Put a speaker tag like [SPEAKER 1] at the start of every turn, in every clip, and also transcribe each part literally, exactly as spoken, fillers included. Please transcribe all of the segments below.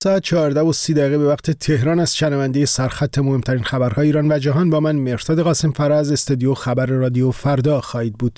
[SPEAKER 1] ساعت چهارده و سی دقیقه به وقت تهران از شنونده سرخط مهمترین خبرهای ایران و جهان با من مرتضی قاسم فر از استودیو خبر رادیو فردا خواهید بود.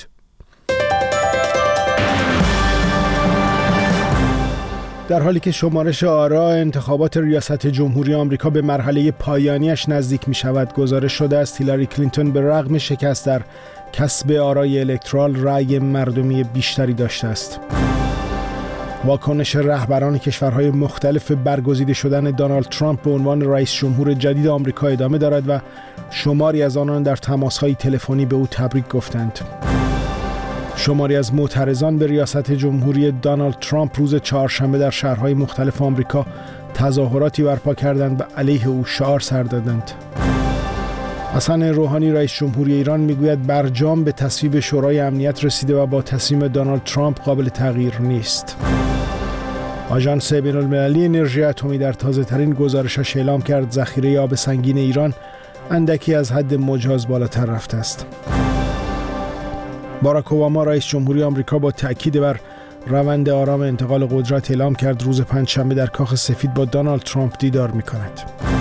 [SPEAKER 1] در حالی که شمارش آرا انتخابات ریاست جمهوری آمریکا به مرحله پایانیش نزدیک می شود، گزارش شده است هیلاری کلینتون به رغم شکست در کسب آرای الکترال رأی مردمی بیشتری داشته است. واکنش رهبران کشورهای مختلف برگزیده شدن دونالد ترامپ به عنوان رئیس جمهور جدید آمریکا ادامه دارد و شماری از آنان در تماس‌های تلفنی به او تبریک گفتند. شماری از معترضان به ریاست جمهوری دونالد ترامپ روز چهارشنبه در شهرهای مختلف آمریکا تظاهراتی برپا کردند و علیه او شعار سر دادند. حسن روحانی رئیس جمهوری ایران میگوید برجام به تصویب شورای امنیت رسیده و با تصمیم دونالد ترامپ قابل تغییر نیست. آژانس بین‌المللی انرژی اتمی در تازه‌ترین گزارشش اعلام کرد ذخیره آب سنگین ایران اندکی از حد مجاز بالاتر رفته است. باراک اوباما رئیس جمهوری آمریکا با تأکید بر روند آرام انتقال قدرت اعلام کرد روز پنجشنبه در کاخ سفید با دونالد ترامپ دیدار می‌کند.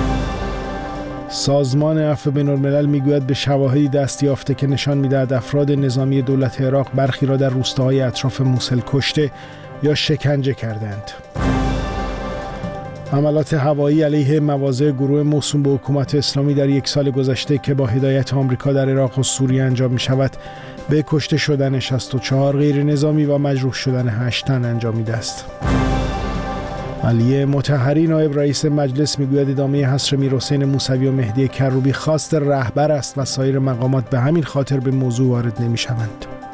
[SPEAKER 1] سازمان عفو بین‌الملل میگوید به شواهدی دست یافته که نشان می‌دهد افراد نظامی دولت عراق برخی را در روستاهای اطراف موسل کشته یا شکنجه کردند. حملات هوایی علیه مواضع گروه موسوم به حکومت اسلامی در یک سال گذشته که با هدایت آمریکا در عراق و سوریه انجام می‌شود به کشته شدن شصت و چهار غیر نظامی و مجروح شدن هشت تن انجامیده است. علی مطهری نایب رئیس مجلس میگوید ادامه حصر میرحسین موسوی و مهدی کروبی خواست رهبر است و سایر مقامات به همین خاطر به موضوع وارد نمی‌شوند.